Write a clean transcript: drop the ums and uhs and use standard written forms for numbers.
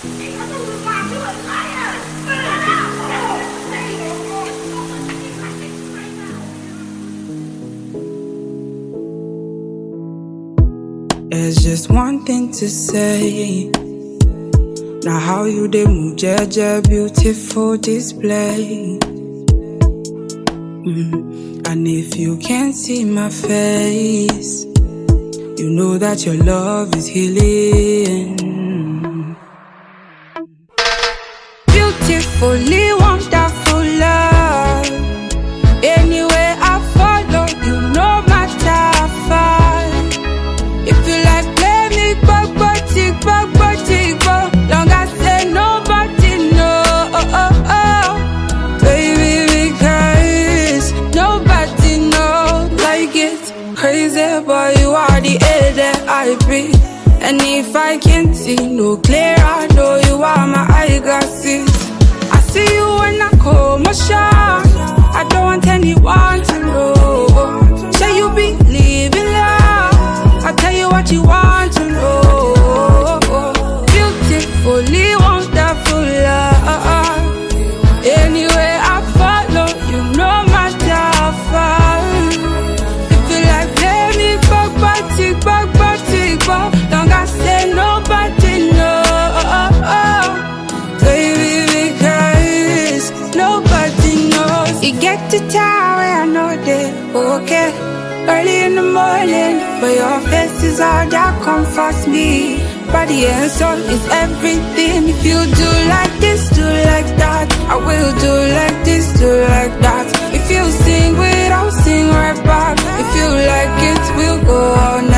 There's just one thing to say. Now how you dey move, Jeje, beautiful display. And if you can't see my face, you know that your love is healing. Beautifully wonderful love. Anywhere I follow, you no matter far. If you like play me, back, long as say nobody know, baby, because nobody knows like it. Crazy, but you are the air that I breathe. And if I can't see no clear, I know you are my eyeglasses. I see you when I call my shot. I don't want anyone to know. Say you believe in love, I'll tell you what you want to know. Beautifully wonderful love. Anywhere I follow, you no matter how far. If you like play me, back, long as say nobody know, baby, because nobody knows. You get to town where I know they okay early in the morning, but your face is all that comforts me. Body and soul is everything. If you do like this, do like that, I will do like this, do like that. If you sing with, I'll sing right back. If you like it, we'll go on.